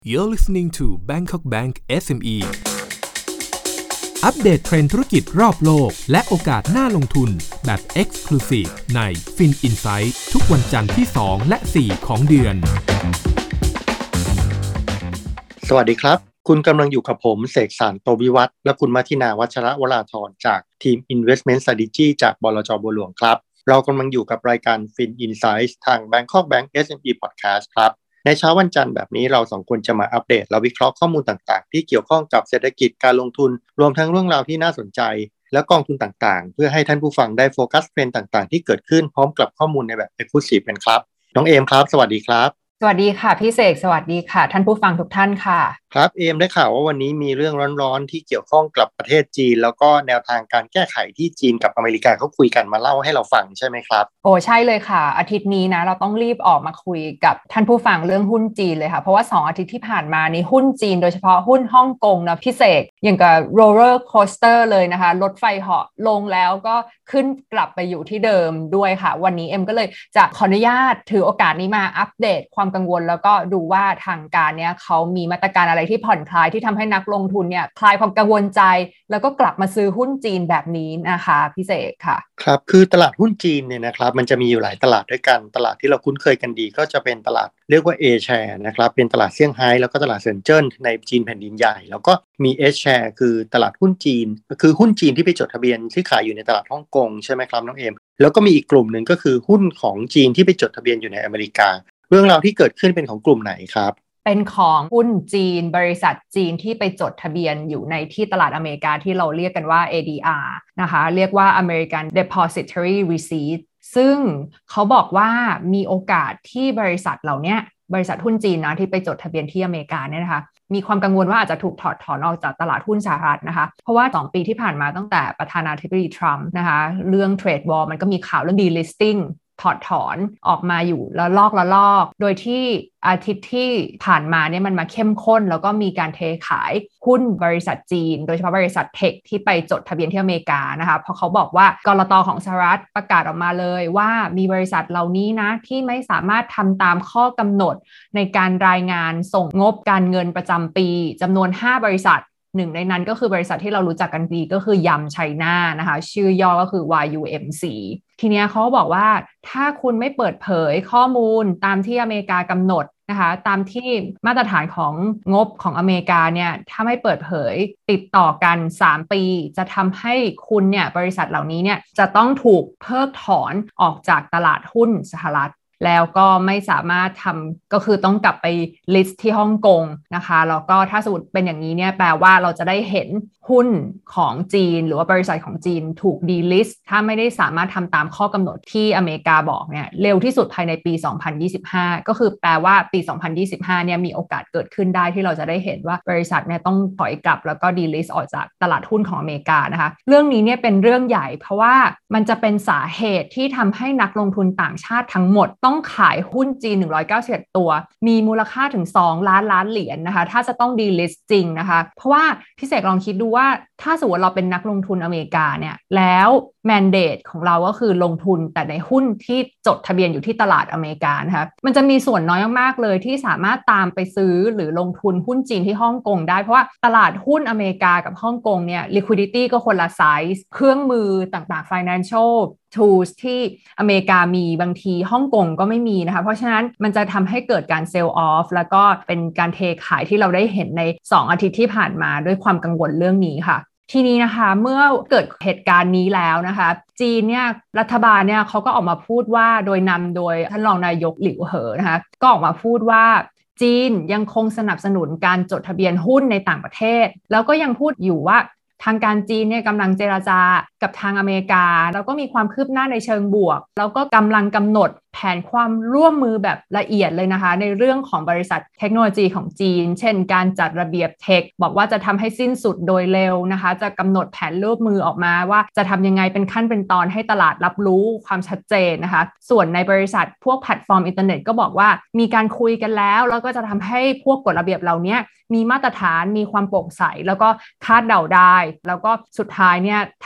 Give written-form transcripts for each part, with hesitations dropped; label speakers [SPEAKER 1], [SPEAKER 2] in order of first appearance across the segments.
[SPEAKER 1] You're listening to Bangkok Bank SME อัปเดตเทรนด์ธุรกิจรอบโลกและโอกาสน่าลงทุนแบบ Exclusive ใน Fin Insight ทุกวันจันทร์ที่ 2 และ 4 ของเดือน
[SPEAKER 2] สวัสดีครับคุณกำลังอยู่กับผมเสกสรร โตวิวัฒน์และคุณมัทินาวัชระวราธรจากทีม Investment Strategy จากบลจ.บัวหลวงครับเรากำลังอยู่กับรายการ Fin Insight ทาง Bangkok Bank SME Podcast ครับในเช้าวันจันทร์แบบนี้เราสองคนจะมาอัปเดตและวิเคราะห์ข้อมูลต่างๆที่เกี่ยวข้องกับเศรษฐกิจการลงทุนรวมทั้งเรื่องราวที่น่าสนใจและกองทุนต่างๆเพื่อให้ท่านผู้ฟังได้โฟกัสเทรนด์ต่างๆที่เกิดขึ้นพร้อมกับข้อมูลในแบบ Exclusive กันครับน้องเอมครับสวัสดีครับ
[SPEAKER 3] สวัสดีค่ะพี่เสกสวัสดีค่ะท่านผู้ฟังทุกท่านค่ะ
[SPEAKER 2] ครับเอมได้ข่าวว่าวันนี้มีเรื่องร้อนๆที่เกี่ยวข้องกับประเทศจีนแล้วก็แนวทางการแก้ไขที่จีนกับอเมริกาเขาคุยกันมาเล่าให้เราฟังใช่ไหมครับ
[SPEAKER 3] โอ้ใช่เลยค่ะอาทิตย์นี้นะเราต้องรีบออกมาคุยกับท่านผู้ฟังเรื่องหุ้นจีนเลยค่ะเพราะว่า2อาทิตย์ที่ผ่านมานี้หุ้นจีนโดยเฉพาะหุ้นฮ่องกงนะพี่เสกอย่างกับโรลเลอร์โคสเตอร์เลยนะคะรถไฟเหาะลงแล้วก็ขึ้นกลับไปอยู่ที่เดิมด้วยค่ะวันนี้เอ็มก็เลยจะขออนุญาตถือโอกาสนี้มาอัปเดตความกังวลแล้วก็ดูว่าทางการเนี่ยเขามีมาตรการอะไรที่ผ่อนคลายที่ทำให้นักลงทุนเนี่ยคลายความกังวลใจแล้วก็กลับมาซื้อหุ้นจีนแบบนี้นะคะพี่เสกค่ะ
[SPEAKER 2] ครับคือตลาดหุ้นจีนเนี่ยนะครับมันจะมีอยู่หลายตลาดด้วยกันตลาดที่เราคุ้นเคยกันดีก็จะเป็นตลาดเรียกว่า A share นะครับเป็นตลาดเซี่ยงไฮ้แล้วก็ตลาดเซินเจิ้นในจีนแผ่นดินใหญ่แล้วก็มี S share คือตลาดหุ้นจีนคือหุ้นจีนที่ไปจดทะเบียนที่ขายอยู่ในตลาดฮ่องกงใช่ไหมครับน้องเอมแล้วก็มีอีกกลุ่มหนึ่งก็คือหุ้นของจีนที่ไปจดทะเบียนอยู่ในอเมริกาเรื่องราวที่เกิดขึ้นเป็นของกลุ่มไหนครับ
[SPEAKER 3] เป็นของหุ้นจีนบริษัทจีนที่ไปจดทะเบียนอยู่ในที่ตลาดอเมริกาที่เราเรียกกันว่า ADR นะคะเรียกว่า American Depository Receipt ซึ่งเขาบอกว่ามีโอกาสที่บริษัทเหล่านี้บริษัทหุ้นจีนนะที่ไปจดทะเบียนที่อเมริกาเนี่ยนะคะมีความกังวลว่าอาจจะถูกถอดถอนออกจากตลาดหุ้นสหรัฐนะคะเพราะว่า2ปีที่ผ่านมาตั้งแต่ประธานาธิบดีทรัมป์นะคะเรื่องเทรดวอร์มันก็มีข่าวเรื่อง delistingถอดถอนออกมาอยู่ละลอกโดยที่อาทิตย์ที่ผ่านมาเนี่ยมันมาเข้มข้นแล้วก็มีการเทขายหุ้นบริษัทจีนโดยเฉพาะบริษัทเทคที่ไปจดทะเบียนที่อเมริกานะคะเพราะเขาบอกว่ากลต.ของสหรัฐประกาศออกมาเลยว่ามีบริษัทเหล่านี้นะที่ไม่สามารถทำตามข้อกำหนดในการรายงานส่งงบการเงินประจำปีจำนวน5บริษัทหนึ่งในนั้นก็คือบริษัทที่เรารู้จักกันดีก็คือยำไชน่านะคะชื่อย่อก็คือ YUMC ทีนี้เขาบอกว่าถ้าคุณไม่เปิดเผยข้อมูลตามที่อเมริกากำหนดนะคะตามที่มาตรฐานของงบของอเมริกาเนี่ยถ้าไม่เปิดเผยติดต่อกัน3ปีจะทำให้คุณเนี่ยบริษัทเหล่านี้เนี่ยจะต้องถูกเพิกถอนออกจากตลาดหุ้นสหรัฐแล้วก็ไม่สามารถทำก็คือต้องกลับไป list ที่ฮ่องกงนะคะแล้วก็ถ้าสมมติเป็นอย่างนี้เนี่ยแปลว่าเราจะได้เห็นหุ้นของจีนหรือว่าบริษัทของจีนถูก delist ถ้าไม่ได้สามารถทำตามข้อกำหนดที่อเมริกาบอกเนี่ยเร็วที่สุดภายในปี 2025 ก็คือแปลว่าปี 2025 เนี่ยมีโอกาสเกิดขึ้นได้ที่เราจะได้เห็นว่าบริษัทเนี่ยต้องถอยกลับแล้วก็ delist ออกจากตลาดหุ้นของอเมริกานะคะเรื่องนี้เนี่ยเป็นเรื่องใหญ่เพราะว่ามันจะเป็นสาเหตุที่ทำให้นักลงทุนต่างชาติทั้งหมดต้องขายหุ้นจีน191ตัวมีมูลค่าถึง2ล้านเหรียญนะคะถ้าจะต้อง delist จริงนะคะเพราะว่าพี่เสกลองคิดดูว่าถ้าสมมติเราเป็นนักลงทุนอเมริกาเนี่ยแล้วแมนเดตของเราก็คือลงทุนแต่ในหุ้นที่จดทะเบียนอยู่ที่ตลาดอเมริกานะคะมันจะมีส่วนน้อยมากๆเลยที่สามารถตามไปซื้อหรือลงทุนหุ้นจีนที่ฮ่องกงได้เพราะว่าตลาดหุ้นอเมริกากับฮ่องกงเนี่ย liquidity ก็คนละไซส์เครื่องมือต่างๆ financial tools ที่อเมริกามีบางทีฮ่องกงก็ไม่มีนะคะเพราะฉะนั้นมันจะทำให้เกิดการ sell off แล้วก็เป็นการเทขายที่เราได้เห็นใน2อาทิตย์ที่ผ่านมาด้วยความกังวลเรื่องนี้ค่ะทีนี้นะคะเมื่อเกิดเหตุการณ์นี้แล้วนะคะจีนเนี่ยรัฐบาลเนี่ยเขาก็ออกมาพูดว่าโดยนำโดยท่านรองนายกหลิวเหอนะคะก็ออกมาพูดว่าจีนยังคงสนับสนุนการจดทะเบียนหุ้นในต่างประเทศแล้วก็ยังพูดอยู่ว่าทางการจีนเนี่ยกำลังเจรจากับทางอเมริกาแล้วก็มีความคืบหน้าในเชิงบวกแล้วก็กำลังกำหนดแผนความร่วมมือแบบละเอียดเลยนะคะในเรื่องของบริษัทเทคโนโลยีของจีนเช่นการจัดระเบียบเทคบอกว่าจะทำให้สิ้นสุดโดยเร็วนะคะจะกำหนดแผนร่วมมือออกมาว่าจะทำยังไงเป็นขั้นเป็นตอนให้ตลาดรับรู้ความชัดเจนนะคะส่วนในบริษัทพวกแพลตฟอร์มอินเทอร์เน็ตก็บอกว่ามีการคุยกันแล้วก็จะทำให้พวกกฎระเบียบเหล่านี้มีมาตรฐานมีความโปร่งใสแล้วก็คาดเดาได้แล้วก็สุดท้ายเนี่ยทางการจีน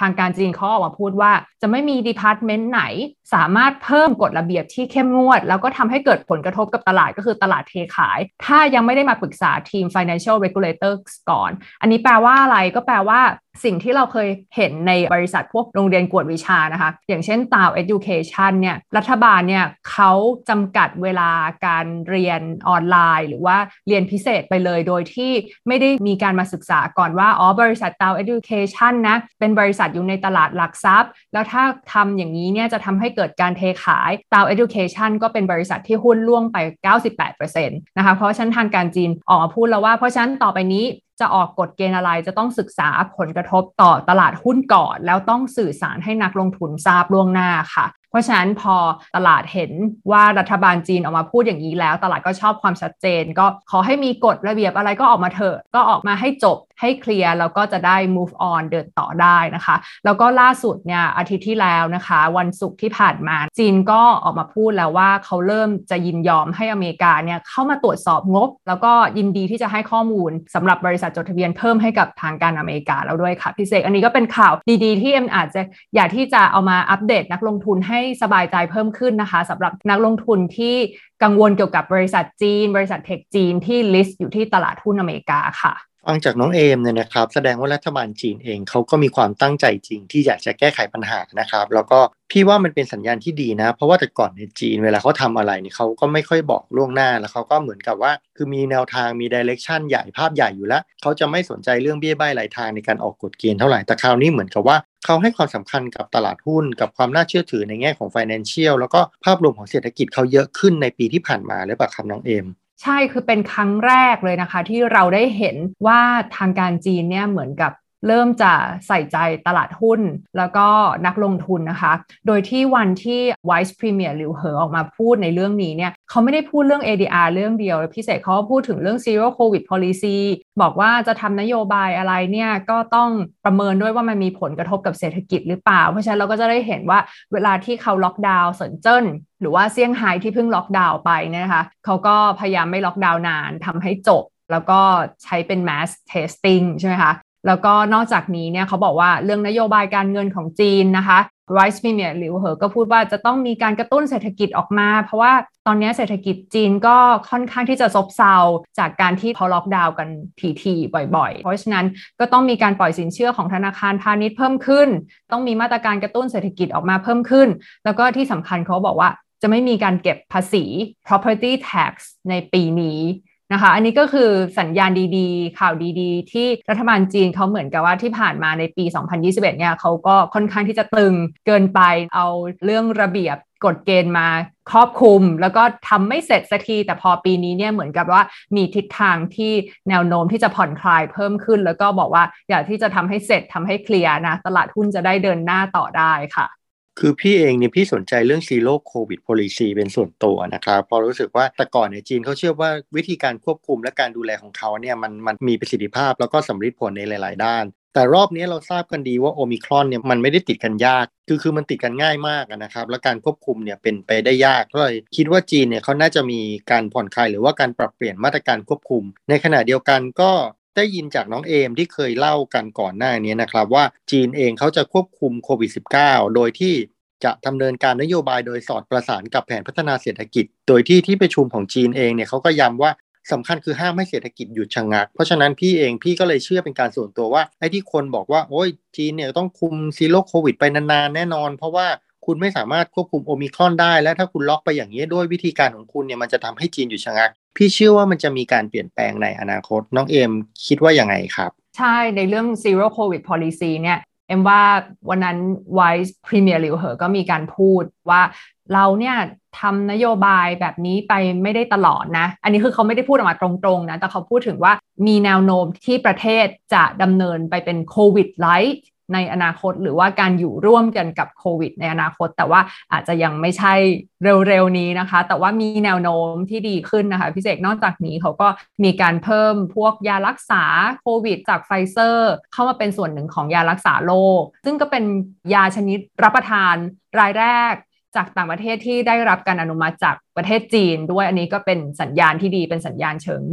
[SPEAKER 3] จีนเขาออกมาพูดว่าจะไม่มีดีพาร์ตเมนต์ไหนสามารถเพิ่มกฎระเบียบที่เข้มงวดแล้วก็ทำให้เกิดผลกระทบกับตลาดก็คือตลาดเทขายถ้ายังไม่ได้มาปรึกษาทีม financial regulators ก่อนอันนี้แปลว่าอะไรก็แปลว่าสิ่งที่เราเคยเห็นในบริษัทพวกโรงเรียนกวดวิชานะคะอย่างเช่น Tao Education เนี่ยรัฐบาลเนี่ยเขาจำกัดเวลาการเรียนออนไลน์หรือว่าเรียนพิเศษไปเลยโดยที่ไม่ได้มีการมาศึกษาก่อนว่าบริษัท Tao Education นะเป็นบริษัทอยู่ในตลาดหลักทรัพย์แล้วถ้าทำอย่างนี้เนี่ยจะทำให้เกิดการเทขาย Tao Education ก็เป็นบริษัทที่หุ้นร่วงไป 98% นะคะเพราะฉะนั้นทางการจีนออกมาพูดแล้วว่าเพราะฉะนั้นต่อไปนี้จะออกกฎเกณฑ์อะไรจะต้องศึกษาผลกระทบต่อตลาดหุ้นก่อนแล้วต้องสื่อสารให้นักลงทุนทราบล่วงหน้าค่ะเพราะฉะนั้นพอตลาดเห็นว่ารัฐบาลจีนออกมาพูดอย่างนี้แล้วตลาดก็ชอบความชัดเจนก็ขอให้มีกฎระเบียบอะไรก็ออกมาเถอะก็ออกมาให้จบให้เคลียร์แล้วก็จะได้ move on เดินต่อได้นะคะแล้วก็ล่าสุดเนี่ยอาทิตย์ที่แล้วนะคะวันศุกร์ที่ผ่านมาจีนก็ออกมาพูดแล้วว่าเขาเริ่มจะยินยอมให้อเมริกาเนี่ยเข้ามาตรวจสอบงบแล้วก็ยินดีที่จะให้ข้อมูลสำหรับบริษัทจดทะเบียนเพิ่มให้กับทางการอเมริกาแล้วด้วยค่ะพี่เสกอันนี้ก็เป็นข่าวดีๆที่เอ็มอาจจะอยากที่จะเอามาอัปเดตนักลงทุนให้สบายใจเพิ่มขึ้นนะคะสำหรับนักลงทุนที่กังวลเกี่ยวกับบริษัทจีนบริษัทเทคจีนที่ list อยู่ที่ตลาดหุ้นอเมริกาค่ะ
[SPEAKER 2] ฟังจากน้องเอมเนี่ยนะครับแสดงว่ารัฐบาลจีนเองเขาก็มีความตั้งใจจริงที่อยากจะแก้ไขปัญหานะครับแล้วก็พี่ว่ามันเป็นสัญญาณที่ดีนะเพราะว่าแต่ก่อนในจีนเวลาเขาทำอะไรเนี่ยเขาก็ไม่ค่อยบอกล่วงหน้าแล้วเขาก็เหมือนกับว่าคือมีแนวทางมี direction ใหญ่ภาพใหญ่อยู่แล้วเขาจะไม่สนใจเรื่องเบี้ยใบ้รายทางในการออกกฎเกณฑ์เท่าไหร่แต่คราวนี้เหมือนกับว่าเขาให้ความสำคัญกับตลาดหุ้นกับความน่าเชื่อถือในแง่ของ financial แล้วก็ภาพรวมของเศรษฐกิจเขาเยอะขึ้นในปีที่ผ่านมาหรือเปล่าครับน้องเอม
[SPEAKER 3] ใช่คือเป็นครั้งแรกเลยนะคะที่เราได้เห็นว่าทางการจีนเนี่ยเหมือนกับเริ่มจะใส่ใจตลาดหุ้นแล้วก็นักลงทุนนะคะโดยที่วันที่ Vice Premier หลิวเหอออกมาพูดในเรื่องนี้เนี่ยเขาไม่ได้พูดเรื่อง ADR เรื่องเดียวพิเศษเขาพูดถึงเรื่อง Zero COVID Policy บอกว่าจะทำนโยบายอะไรเนี่ยก็ต้องประเมินด้วยว่ามันมีผลกระทบกับเศรษฐกิจหรือเปล่าเพราะฉะนั้นเราก็จะได้เห็นว่าเวลาที่เขาล็อกดาวน์เซินเจิ้นหรือว่าเซี่ยงไฮ้ที่เพิ่งล็อกดาวน์ไปเนี่ยนะคะเขาก็พยายามไม่ล็อกดาวน์นานทำให้จบแล้วก็ใช้เป็น mass testing ใช่ไหมคะแล้วก็นอกจากนี้เนี่ยเขาบอกว่าเรื่องนโยบายการเงินของจีนนะคะ Vice Premier หลิวเหอก็พูดว่าจะต้องมีการกระตุ้นเศรษฐกิจออกมาเพราะว่าตอนนี้เศรษฐกิจจีนก็ค่อนข้างที่จะซบเซาจากการที่เขาล็อกดาวน์กันทีๆบ่อยๆเพราะฉะนั้นก็ต้องมีการปล่อยสินเชื่อของธนาคารพาณิชย์เพิ่มขึ้นต้องมีมาตรการกระตุ้นเศรษฐกิจออกมาเพิ่มขึ้นแล้วก็ที่สำคัญเขาบอกว่าจะไม่มีการเก็บภาษี property tax ในปีนี้นะคะอันนี้ก็คือสัญญาณดีๆข่าวดีๆที่รัฐบาลจีนเขาเหมือนกับว่าที่ผ่านมาในปี 2021 เนี่ยเขาก็ค่อนข้างที่จะตึงเกินไปเอาเรื่องระเบียบกฎเกณฑ์มาครอบคลุมแล้วก็ทำไม่เสร็จสักทีแต่พอปีนี้เนี่ยเหมือนกับว่ามีทิศทางที่แนวโน้มที่จะผ่อนคลายเพิ่มขึ้นแล้วก็บอกว่าอยากที่จะทำให้เสร็จทำให้เคลียร์นะตลาดหุ้นจะได้เดินหน้าต่อได้ค่ะ
[SPEAKER 2] คือพี่เองเนี่ยพี่สนใจเรื่อง Zero COVID Policy เป็นส่วนตัวนะครับเพราะรู้สึกว่าแต่ก่อนเนี่ยจีนเขาเชื่อว่าวิธีการควบคุมและการดูแลของเขาเนี่ยมันมีประสิทธิภาพแล้วก็สำลิดผลในหลายๆด้านแต่รอบนี้เราทราบกันดีว่าโอมิครอนเนี่ยมันไม่ได้ติดกันยากคือมันติดกันง่ายมากนะครับและการควบคุมเนี่ยเป็นไปได้ยากก็เลยคิดว่าจีนเนี่ยเขาน่าจะมีการผ่อนคลายหรือว่าการปรับเปลี่ยนมาตรการควบคุมในขณะเดียวกันก็ได้ยินจากน้องเอมที่เคยเล่ากันก่อนหน้านี้นะครับว่าจีนเองเขาจะควบคุมโควิด -19 โดยที่จะดำเนินการนโยบายโดยสอดประสานกับแผนพัฒนาเศรษฐกิจโดยที่ประชุมของจีนเองเนี่ยเขาก็ย้ำว่าสำคัญคือห้ามให้เศรษฐกิจหยุดชะงักเพราะฉะนั้นพี่ก็เลยเชื่อเป็นการส่วนตัวว่าไอ้ที่คนบอกว่าโอ้ยจีนเนี่ยต้องคุมซีโร่โควิดไปนานๆแน่นอนเพราะว่าคุณไม่สามารถควบคุมโอมิครอนได้และถ้าคุณล็อกไปอย่างนี้ด้วยวิธีการของคุณเนี่ยมันจะทำให้จีนหยุดชะงักพี่เชื่อว่ามันจะมีการเปลี่ยนแปลงในอนาคตน้องเอมคิดว่ายังไงครับ
[SPEAKER 3] ใช่ในเรื่อง Zero COVID Policy เนี่ยเอ็มว่าวันนั้น Vice Premier หลิวเหอก็มีการพูดว่าเราเนี่ยทำนโยบายแบบนี้ไปไม่ได้ตลอดนะอันนี้คือเขาไม่ได้พูดออกมาตรงๆนะแต่เขาพูดถึงว่ามีแนวโน้มที่ประเทศจะดำเนินไปเป็นโควิดไลท์ในอนาคตหรือว่าการอยู่ร่วมกันกับโควิดในอนาคตแต่ว่าอาจจะยังไม่ใช่เร็วๆนี้นะคะแต่ว่ามีแนวโน้มที่ดีขึ้นนะคะพี่เสกนอกจากนี้เขาก็มีการเพิ่มพวกยารักษาโควิดจากไฟเซอร์เข้ามาเป็นส่วนหนึ่งของยารักษาโรคซึ่งก็เป็นยาชนิดรับประทานรายแรกจากต่างประเทศที่ได้รับการอนุมัติจากประเทศจีนด้วยอันนี้ก็เป็นสัญญาณที่ดีเป็นสัญญาณเชิงบวก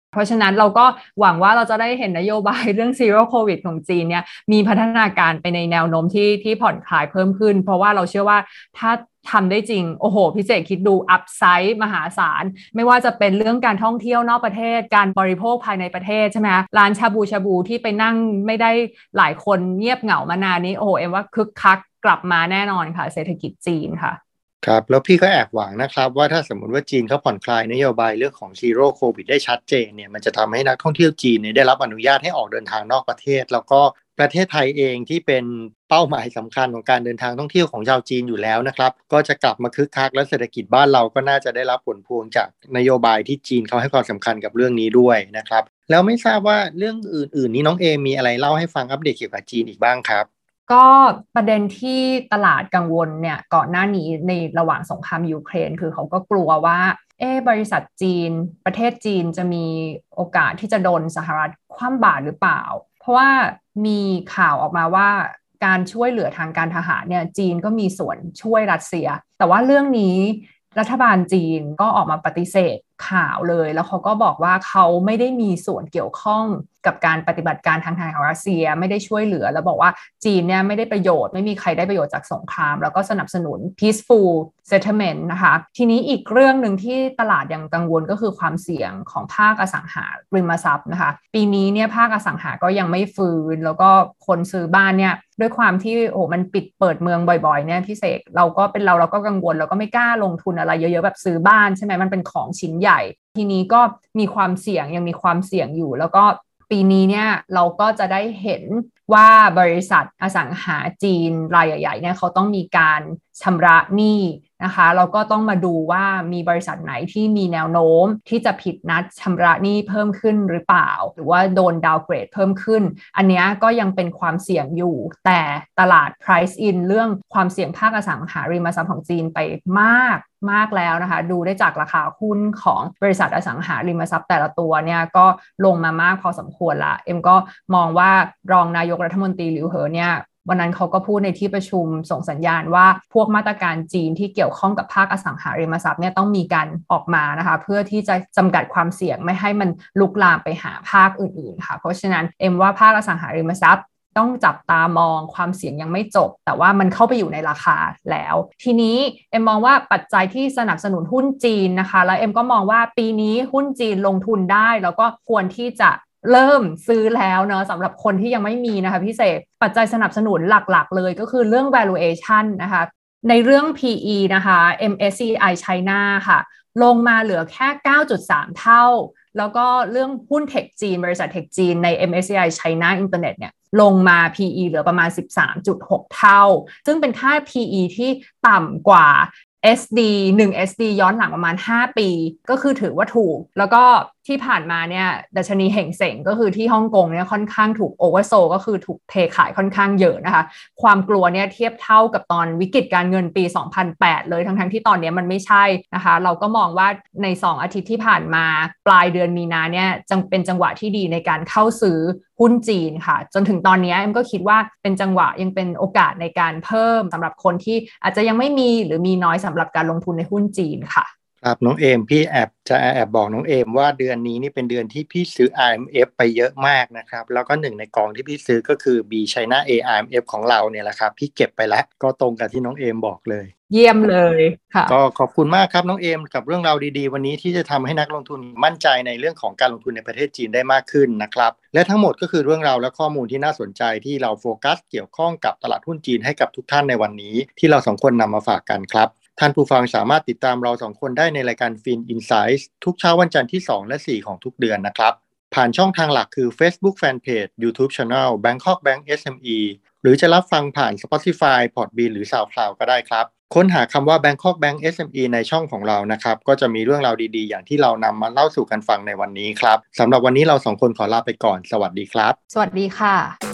[SPEAKER 3] เพราะฉะนั้นเราก็หวังว่าเราจะได้เห็นนโยบายเรื่อง Zero COVID ของจีนเนี่ยมีพัฒนาการไปในแนวโน้มที่ผ่อนคลายเพิ่มขึ้นเพราะว่าเราเชื่อว่าถ้าทำได้จริงโอ้โหพิเศษคิดดูอัพไซด์มหาศาลไม่ว่าจะเป็นเรื่องการท่องเที่ยวนอกประเทศการบริโภคภายในประเทศใช่ไหมร้านชาบูที่ไปนั่งไม่ได้หลายคนเงียบเหงามานานนี้โอ้โหเอ็มว่าคึกคักกลับมาแน่นอนค่ะเศรษฐกิจจีนค่ะ
[SPEAKER 2] ครับแล้วพี่ก็แอบหวังนะครับว่าถ้าสมมติว่าจีนเขาผ่อนคลายนโยบายเรื่องของซีโร่โควิดได้ชัดเจนเนี่ยมันจะทำให้นักท่องเที่ยวจีนเนี่ยได้รับอนุญาตให้ออกเดินทางนอกประเทศแล้วก็ประเทศไทยเองที่เป็นเป้าหมายสำคัญของการเดินทางท่องเที่ยวของชาวจีนอยู่แล้วนะครับก็จะกลับมาคึกคักและเศรษฐกิจบ้านเราก็น่าจะได้รับผลพวงจากนโยบายที่จีนเขาให้ความสำคัญกับเรื่องนี้ด้วยนะครับแล้วไม่ทราบว่าเรื่องอื่นๆนี้น้องเอมีอะไรเล่าให้ฟังอัปเดตเกี่ยวกับจีนอีกบ้างครับ
[SPEAKER 3] ก็ประเด็นที่ตลาดกังวลเนี่ยก่อนหน้านี้ในระหว่างสงครามยูเครนคือเขาก็กลัวว่าบริษัทจีนประเทศจีนจะมีโอกาสที่จะโดนสหรัฐคว่ำบาตรหรือเปล่าเพราะว่ามีข่าวออกมาว่าการช่วยเหลือทางการทหารเนี่ยจีนก็มีส่วนช่วยรัสเซียแต่ว่าเรื่องนี้รัฐบาลจีนก็ออกมาปฏิเสธข่าวเลยแล้วเขาก็บอกว่าเขาไม่ได้มีส่วนเกี่ยวข้องกับการปฏิบัติการทางทหารของรัสเซียไม่ได้ช่วยเหลือแล้วบอกว่าจีนเนี่ยไม่ได้ประโยชน์ไม่มีใครได้ประโยชน์จากสงครามแล้วก็สนับสนุน peaceful settlement นะคะทีนี้อีกเรื่องหนึ่งที่ตลาดยังกังวลก็คือความเสี่ยงของภาคอสังหาริมทรัพย์นะคะปีนี้เนี่ยภาคอสังหาก็ยังไม่ฟื้นแล้วก็คนซื้อบ้านเนี่ยด้วยความที่มันปิดเปิดเมืองบ่อยๆเนี่ยพี่เสกเราก็กังวลเราก็ไม่กล้าลงทุนอะไรเยอะๆแบบซื้อบ้านใช่ไหมมันเป็นของชิ้นใหญ่ทีนี้ก็มีความเสี่ยงยังมีความเสี่ยงอยู่แล้วก็ปีนี้เนี่ยเราก็จะได้เห็นว่าบริษัทอสังหาจีนรายใหญ่ๆเนี่ยเขาต้องมีการชำระหนี้นะคะเราก็ต้องมาดูว่ามีบริษัทไหนที่มีแนวโน้มที่จะผิดนัดชำระหนี้เพิ่มขึ้นหรือเปล่าหรือว่าโดนดาวเกรดเพิ่มขึ้นอันนี้ก็ยังเป็นความเสี่ยงอยู่แต่ตลาด price in เรื่องความเสี่ยงภาคอสังหาริมทรัพย์ของจีนไปมากแล้วนะคะดูได้จากราคาหุ้นของบริษัทอสังหาริมทรัพย์แต่ละตัวเนี่ยก็ลงมามากพอสมควรละเอ็มก็มองว่ารองนายกรัฐมนตรีหลิวเหอเนี่ยวันนั้นเขาก็พูดในที่ประชุมส่งสัญญาณว่าพวกมาตรการจีนที่เกี่ยวข้องกับภาคอสังหาริมทรัพย์เนี่ยต้องมีการออกมานะคะเพื่อที่จะจำกัดความเสี่ยงไม่ให้มันลุกลามไปหาภาคอื่นๆค่ะเพราะฉะนั้นเอ็มว่าภาคอสังหาริมทรัพย์ต้องจับตามองความเสี่ยงยังไม่จบแต่ว่ามันเข้าไปอยู่ในราคาแล้วทีนี้เอ็มมองว่าปัจจัยที่สนับสนุนหุ้นจีนนะคะแล้วเอ็มก็มองว่าปีนี้หุ้นจีนลงทุนได้แล้วก็ควรที่จะเริ่มซื้อแล้วเนาะสำหรับคนที่ยังไม่มีนะคะพี่เสกปัจจัยสนับสนุนหลักๆเลยก็คือเรื่อง valuation นะคะในเรื่อง PE นะคะ MSCI China ค่ะลงมาเหลือแค่ 9.3 เท่าแล้วก็เรื่องหุ้นเทคจีนบริษัทเทคจีนใน MSCI China Internet เนี่ยลงมา PE เหลือประมาณ 13.6 เท่าซึ่งเป็นค่า PE ที่ต่ำกว่า SD 1 SD ย้อนหลังประมาณ5ปีก็คือถือว่าถูกแล้วก็ที่ผ่านมาเนี่ยดัชนีเห่งเส็งก็คือที่ฮ่องกงเนี่ยค่อนข้างถูกโอเวอร์โซก็คือถูกเทขายค่อนข้างเยอะนะคะความกลัวเนี่ยเทียบเท่ากับตอนวิกฤตการเงินปี 2008 เลยทั้งที่ตอนนี้มันไม่ใช่นะคะเราก็มองว่าใน2อาทิตย์ที่ผ่านมาปลายเดือนมีนาเนี่ยเป็นจังหวะที่ดีในการเข้าซื้อหุ้นจีนค่ะจนถึงตอนนี้เอ็มก็คิดว่าเป็นจังหวะยังเป็นโอกาสในการเพิ่มสำหรับคนที่อาจจะยังไม่มีหรือมีน้อยสำหรับการลงทุนในหุ้นจีนค่ะ
[SPEAKER 2] ครับน้องเอมพี่แอบบอกน้องเอมว่าเดือนนี้นี่เป็นเดือนที่พี่ซื้อ RMF ไปเยอะมากนะครับแล้วก็หนึ่งในกองที่พี่ซื้อก็คือ B China A RMF ของเราเนี่ยแหละครับพี่เก็บไปแล้วก็ตรงกับที่น้องเอมบอกเลย
[SPEAKER 3] เยี่ยมเลยค่ะ
[SPEAKER 2] ก็ขอบคุณมากครับน้องเอมกับเรื่องราวดีๆวันนี้ที่จะทำให้นักลงทุนมั่นใจในเรื่องของการลงทุนในประเทศจีนได้มากขึ้นนะครับและทั้งหมดก็คือเรื่องราวและข้อมูลที่น่าสนใจที่เราโฟกัสเกี่ยวข้องกับตลาดหุ้นจีนให้กับทุกท่านในวันนี้ที่เรา2คนนำมาฝากกันครับท่านผู้ฟังสามารถติดตามเรา2คนได้ในรายการ Fin Insights ทุกเช้าวันจันทร์ที่2และ4ของทุกเดือนนะครับผ่านช่องทางหลักคือ Facebook Fanpage YouTube Channel Bangkok Bank SME หรือจะรับฟังผ่าน Spotify Podbean หรือ SoundCloud ก็ได้ครับค้นหาคำว่า Bangkok Bank SME ในช่องของเรานะครับก็จะมีเรื่องราวดีๆอย่างที่เรานำมาเล่าสู่กันฟังในวันนี้ครับสำหรับวันนี้เรา2คนขอลาไปก่อนสวัสดีครับ
[SPEAKER 3] สวัสดีค่ะ